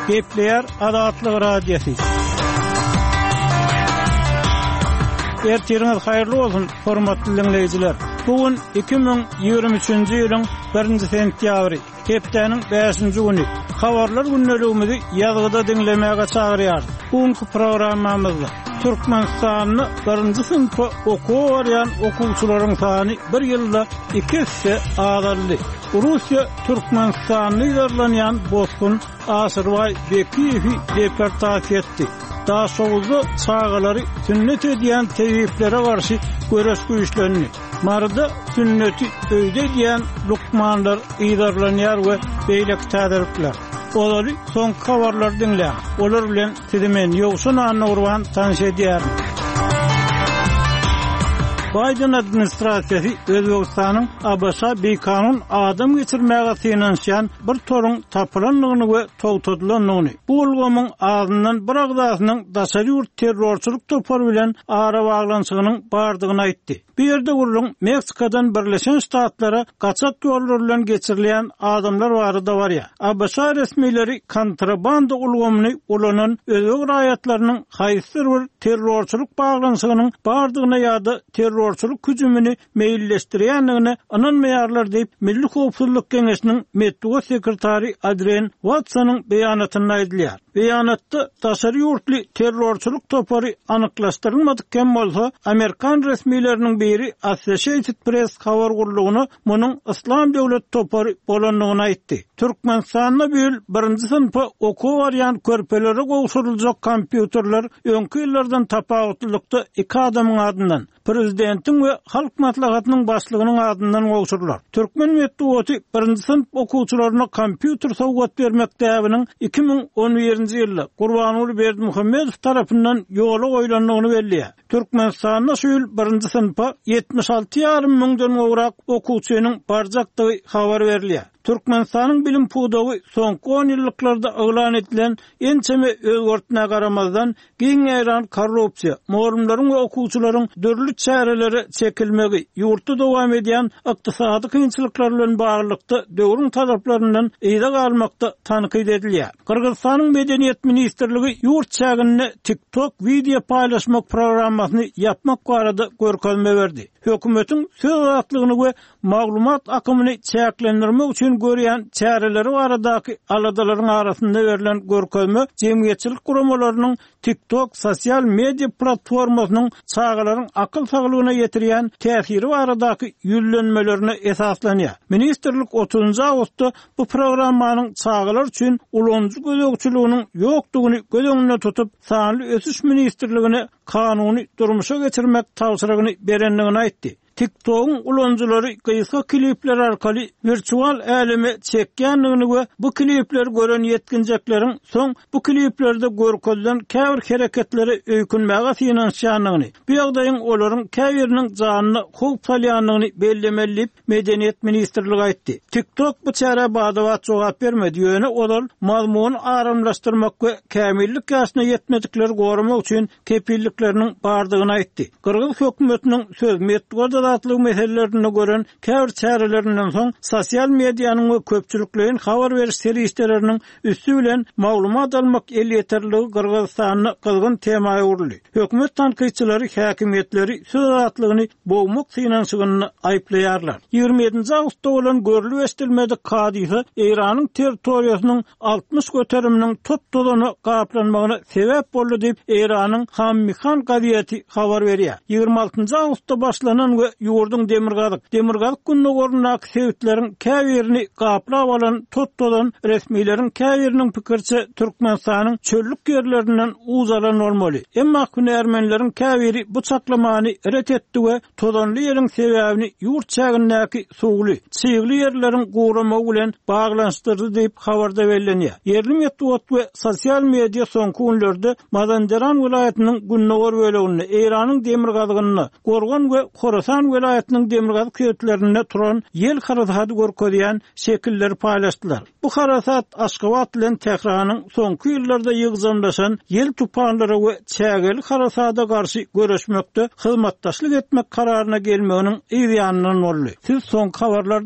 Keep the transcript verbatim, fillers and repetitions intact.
Gepleyer Azatlyk Radiosu. Ertiriniz hayırlı olsun hormatly dinleyijiler. Bugün iki bin ýygrimi üçinji ýylyň birinji sentýabry, hepdeniň beşinji güni. Habarlar günneligimizi ýazgyda dinlemäge çagyrýar. Bugünkü programmamyzda Türkmenistanyny birinji sınıfa okuw barýan okuwçylaryň sany bir ýylda iki hisse azaldy. Russiýa Türkmenistanyny ýerlenýän bozgun Asyrbay Bekiýewi deportasiýa etdi. Daha soğuzda çağaları sünnet ediyen tevhiplere karşı göreş güýçlerini, marada sünneti öýde diyen lukmanlar iýdarlanýar we beýlek täderipler. Olary son habarlar dinleýär. Olar bilen sizimen ýogşun anna urban tanış edýär. Biden administrasiýasy Özbegistanyň A B S beýkanun adam geçirmäge synanýan bir torun tapylanlygyny we togtadylanlygyny. Bu ulgamyň ağzyndan bir agdasynyň daşary ýurt terrorçylyk topary bilen ara baglanşygynyň bardygyny aýtdy. Bu ýerde gurulun Meksikadan Birleşen Ştatlara gaçak ýollar bilen geçirilýän adamlar bary da barýa. A B S resmileri kontrabanda ulgamyny ulanan özbek raýatlarynyň haýsy bir terrorçylyk baglanşygynyň bardygyna ýa-da terrorçylyk hüjümini meýilleşdirýändigini ananmaýarlar diýip Milli Howpsuzlyk Geňeşiniň medeniýet sekretary Adrian Watsonyň beýanatyny aýdylýar. Beýanatda daşary ýurtly terrorçylyk topary anyklaşdyrylmadykken bolsa, Amerikan resmileriniň biri Associated Press habar gurulugyny munyň İslam döwlet topary bolanlygyny aýtdy. Türkmenistanyna böl birinji sınıfa okuw barýan körpelere gowşuryljak kompýuterler öňkü ýyllardan tapawutlykda iki adamyň adyndan, prezidentiň we halk maslahatynyň başlygynyň adyndan gowşurlar. Türkmen medeniýeti birinji sınıf okuwçylaryna kompýuter sowgat bermek täbiniň iki bin on birinji ýylda Gurbanuly Berdimuhammedow tarapyndan ýola goýulanlygyny belliýär. Türkmenistanyna şu ýyl birinji sınıfa yetmiş alty ýarym müňden gowrak okuwçynyň barjakdygy habar berilýär. Türkmenistanyň bilim pudawy soňky on ýyllyklarda eglan edilen ençeme özgertine garamazdan giň ýaran korrupsiýa, muallimlaryň we okuwçylaryň dörli çäreleri çekilmegi, ýurtda dowam edýän ykdysady kynçylyklar bilen baglykda döwrüň taraplaryndan eýde galmakda tanqid edilýär. Kyrgyzstanyň Medeniýet ministrligi ýurt çägine TikTok video paýlaşmak programmasyny yapmak barada görkezme berdi. Hökümetiň söz azatlygyny we maglumat akymyny çäklendirmek üçin görýän çäreleri baradaky aladalaryň arasynda berilen görkezme jemgyýetçilik guramalarynyň TikTok sosial media platformasynyň çağalaryň akyl saglygyna ýetirýän täsiri baradaky ýüllenmelerini esaslanýar. Ministrlik otuzunji awgustda bu programmanyň çağalar üçin ulanjy gözegçiliginiň ýokdugyny göz tutup sanly ösüş ministrligine kanuny durmuşa geçirmek tawsyragyny berenligini aýtdy. TikTok'un ulanjylary gysga klipler arkaly virtual aleme çekýändigini we bu klipler gören yetkinjekleriň soň bu kliplerde görkezlen käbir hereketleri öýkünmäge synanýanlygyny, bu ýagdaýyň olaryň käbiriniň janyny howp salýanlygyny bellemelip Medeniýet ministrligi aýtdy. TikTok bu çäre badawat jogap bermedi ýöne olar mazmuny aramlaşdyrmak we kämillik ýaşyna ýetmedikleri goramak üçin kepillikleriniň bardygyny aýtdy. Kyrgyz hökümetiniň söz medeniýet atlyk meselelerine gören käbir çärelerinden soň sosial mediýanyň we köpçülikligiň habar beriş serýisleriniň üstü bilen maglumat almak el ýeterligi Kyrgyzstanyny kızgın temaga urly. Hökümet tanqidçilari häkimetleri söz azatlygyny bowmak synanşygyny aýplaýarlar. ýygrimi ýedinji awgustda bolan görülip estilmedik hadisa Iranyň territoriýasynyň altmış göteriminiň tutdudany gaplanmagyna sebäp boldy diýip Iranyň Hammihan gaziýeti habar berýär. ýygrimi altynjy awgustda başlanan we ýurdun demirgazyk demirgazyk gününe gorunlaky sebäpleriň käbirini gaplap alan tutdudan resmiýetiň käbiriniň pikirçe Türkmenistanyň çöllük ýerlerinden uzalan bolmaly. Emma gün ermenleriň käbiri bu çaklamany ret etdi we todanly ýeriň sebäbini ýurt çägindäki suwly, çyýgly ýerleriň guramagy bilen baglanşdyrdy diýip habarda bellenýär. Yerli medeniýet we sosial media soňky günlerde Mazandaran vilayatynyň Günnogor böleginde Iranyň demirgazygyny gorgan we Khorasan vilayatynyň demirgazyk köýetlerinde turan ýel harasaty görkezýän şekilleri paýlaşdylar. Bu harasat Aşgabat bilen Tehranyň soňky ýyllarda ýygzamlaşan ýel tupanlary we çägeli harasata garşy görüşmekde hyzmatdaşlyk etmek kararyna gelmeginiň ýa-da boldy. Siz soňky habarlar